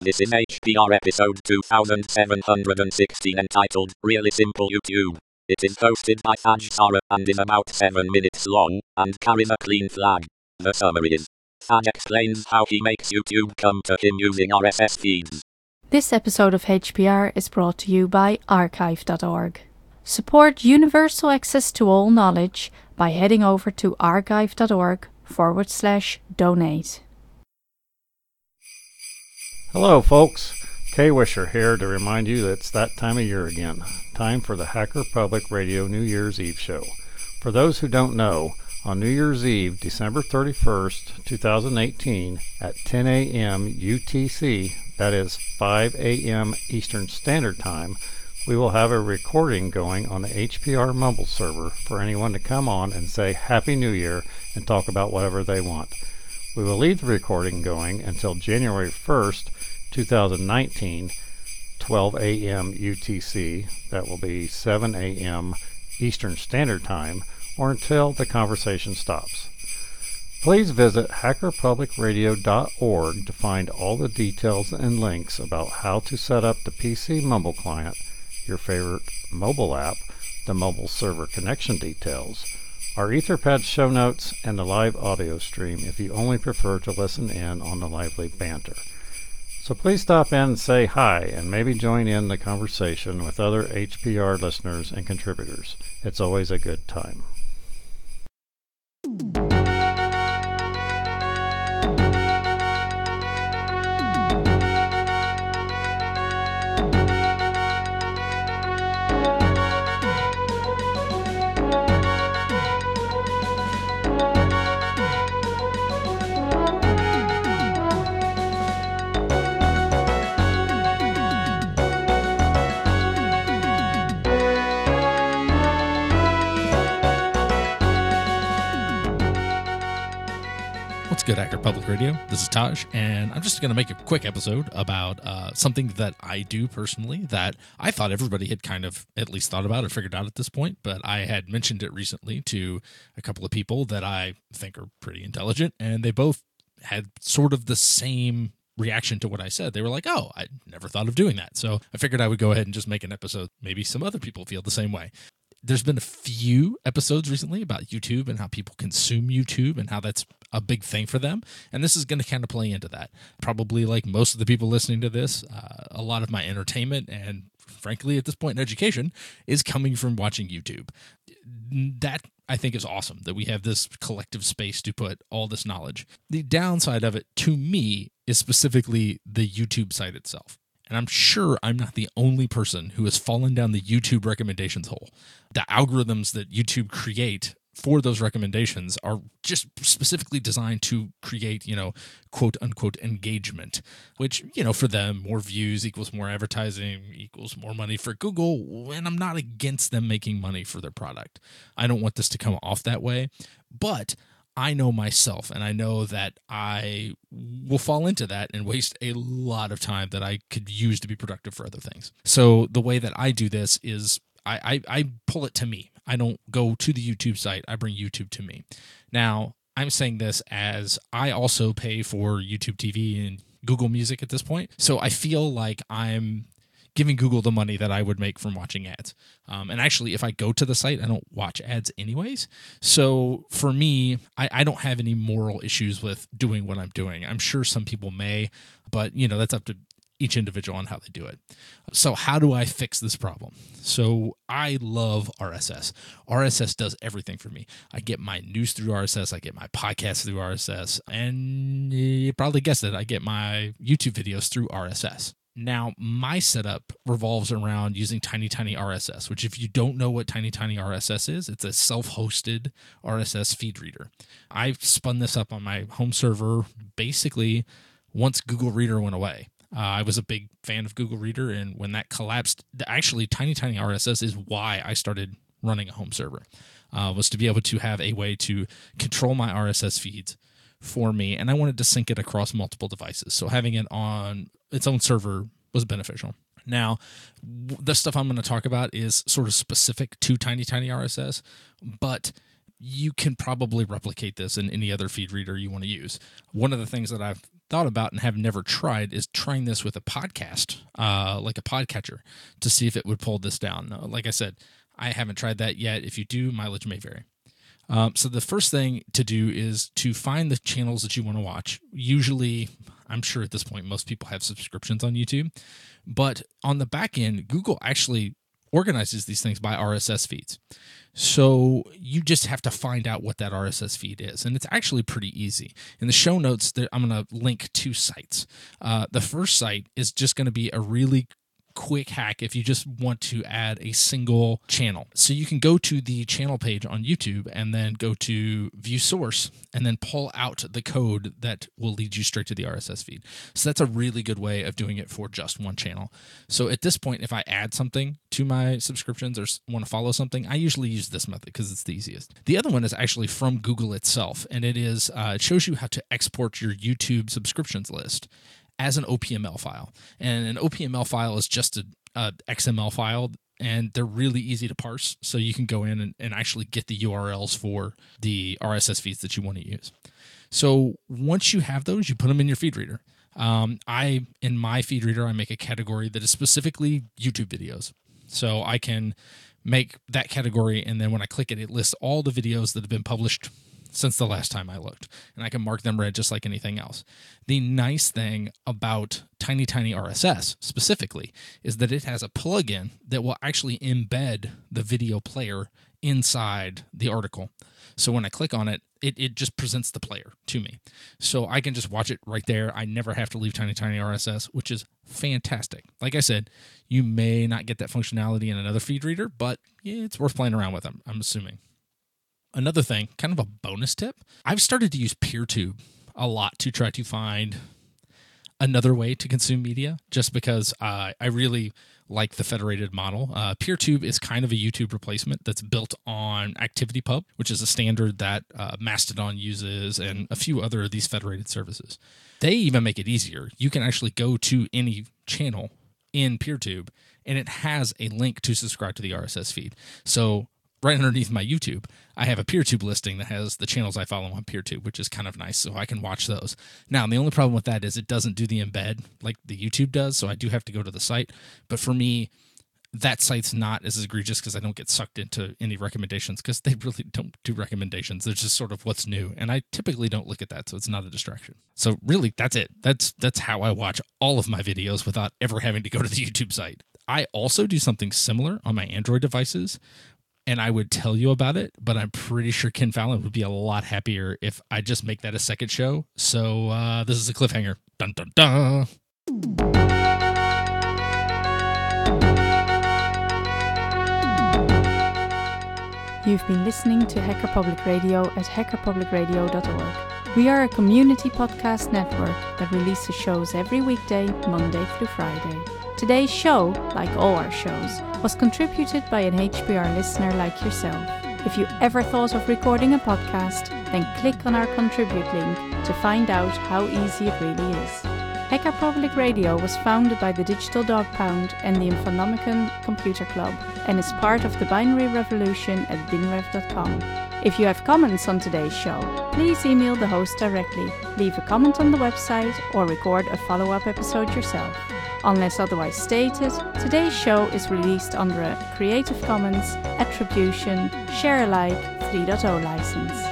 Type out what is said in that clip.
This is HPR episode 2716 entitled Really Simple YouTube. It is hosted by Thaj Sara and is about 7 minutes long and carries a clean flag. The summary is, Thaj explains how he makes YouTube come to him using RSS feeds. This episode of HPR is brought to you by archive.org. Support universal access to all knowledge by heading over to archive.org/donate. Hello folks, Kay Wisher here to remind you that it's that time of year again. Time for the Hacker Public Radio New Year's Eve show. For those who don't know, on New Year's Eve, December 31st, 2018, at 10 a.m. UTC, that is 5 a.m. Eastern Standard Time, we will have a recording going on the HPR Mumble server for anyone to come on and say Happy New Year and talk about whatever they want. We will leave the recording going until January 1st, 2019, 12 a.m. UTC, that will be 7 a.m. Eastern Standard Time, or until the conversation stops. Please visit hackerpublicradio.org to find all the details and links about how to set up the PC Mumble client, your favorite mobile app, the mobile server connection details, our Etherpad show notes, and the live audio stream if you only prefer to listen in on the lively banter. So please stop in and say hi and maybe join in the conversation with other HPR listeners and contributors. It's always a good time. What's good, Hacker Public Radio? This is Taj, and I'm just going to make a quick episode about something that I do personally that I thought everybody had kind of at least thought about or figured out at this point, but I had mentioned it recently to a couple of people that I think are pretty intelligent, and they both had sort of the same reaction to what I said. They were like, oh, I never thought of doing that. So I figured I would go ahead and just make an episode. Maybe some other people feel the same way. There's been a few episodes recently about YouTube and how people consume YouTube and how that's a big thing for them. And this is going to kind of play into that. Probably like most of the people listening to this, a lot of my entertainment and frankly, at this point in education is coming from watching YouTube. That I think is awesome that we have this collective space to put all this knowledge. The downside of it to me is specifically the YouTube site itself. And I'm sure I'm not the only person who has fallen down the YouTube recommendations hole. The algorithms that YouTube create for those recommendations are just specifically designed to create, quote unquote engagement, which, for them, more views equals more advertising equals more money for Google. And I'm not against them making money for their product. I don't want this to come off that way, but I know myself, and I know that I will fall into that and waste a lot of time that I could use to be productive for other things. So the way that I do this is I pull it to me. I don't go to the YouTube site. I bring YouTube to me. Now, I'm saying this as I also pay for YouTube TV and Google Music at this point. So I feel like I'm giving Google the money that I would make from watching ads. And actually, if I go to the site, I don't watch ads anyways. So for me, I don't have any moral issues with doing what I'm doing. I'm sure some people may, but that's up to each individual on how they do it. So how do I fix this problem? So I love RSS. RSS does everything for me. I get my news through RSS. I get my podcasts through RSS. And you probably guessed it, I get my YouTube videos through RSS. Now, my setup revolves around using Tiny RSS, which if you don't know what Tiny RSS is, it's a self-hosted RSS feed reader. I spun this up on my home server basically once Google Reader went away. I was a big fan of Google Reader, and when that collapsed, actually Tiny RSS is why I started running a home server, was to be able to have a way to control my RSS feeds for me, and I wanted to sync it across multiple devices. So having it on its own server was beneficial. Now, the stuff I'm going to talk about is sort of specific to Tiny RSS, but you can probably replicate this in any other feed reader you want to use. One of the things that I've thought about and have never tried is trying this with a podcast, like a podcatcher, to see if it would pull this down. Like I said, I haven't tried that yet. If you do, mileage may vary. So the first thing to do is to find the channels that you want to watch. Usually, I'm sure at this point, most people have subscriptions on YouTube, but on the back end, Google actually organizes these things by RSS feeds. So you just have to find out what that RSS feed is. And it's actually pretty easy. In the show notes, I'm going to link 2 sites. The first site is just going to be a really quick hack if you just want to add a single channel. So you can go to the channel page on YouTube and then go to view source and then pull out the code that will lead you straight to the RSS feed. So that's a really good way of doing it for just one channel. So at this point, if I add something to my subscriptions or want to follow something, I usually use this method because it's the easiest. The other one is actually from Google itself, and it shows you how to export your YouTube subscriptions list as an OPML file. And an OPML file is just a XML file, and they're really easy to parse. So you can go in and actually get the URLs for the RSS feeds that you want to use. So once you have those, you put them in your feed reader. In my feed reader, I make a category that is specifically YouTube videos. So I can make that category, and then when I click it, it lists all the videos that have been published since the last time I looked, and I can mark them red just like anything else. The nice thing about Tiny RSS specifically is that it has a plugin that will actually embed the video player inside the article. So when I click on it, it just presents the player to me. So I can just watch it right there. I never have to leave Tiny RSS, which is fantastic. Like I said, you may not get that functionality in another feed reader, but yeah, it's worth playing around with, I'm assuming. Another thing, kind of a bonus tip, I've started to use PeerTube a lot to try to find another way to consume media, just because I really like the federated model. PeerTube is kind of a YouTube replacement that's built on ActivityPub, which is a standard that Mastodon uses and a few other of these federated services. They even make it easier. You can actually go to any channel in PeerTube, and it has a link to subscribe to the RSS feed. So right underneath my YouTube, I have a PeerTube listing that has the channels I follow on PeerTube, which is kind of nice, so I can watch those. Now, the only problem with that is it doesn't do the embed like the YouTube does, so I do have to go to the site. But for me, that site's not as egregious because I don't get sucked into any recommendations, because they really don't do recommendations. They're just sort of what's new, and I typically don't look at that, so it's not a distraction. So really, that's it. That's how I watch all of my videos without ever having to go to the YouTube site. I also do something similar on my Android devices, and I would tell you about it, but I'm pretty sure Ken Fallon would be a lot happier if I just make that a second show. So this is a cliffhanger. Dun, dun, dun. You've been listening to Hacker Public Radio at hackerpublicradio.org. We are a community podcast network that releases shows every weekday, Monday through Friday. Today's show, like all our shows, was contributed by an HPR listener like yourself. If you ever thought of recording a podcast, then click on our contribute link to find out how easy it really is. Hacker Public Radio was founded by the Digital Dog Pound and the Infonomicon Computer Club, and is part of the binary revolution at binrev.com. If you have comments on today's show, please email the host directly, leave a comment on the website, or record a follow-up episode yourself. Unless otherwise stated, today's show is released under a Creative Commons Attribution Share Alike 3.0 license.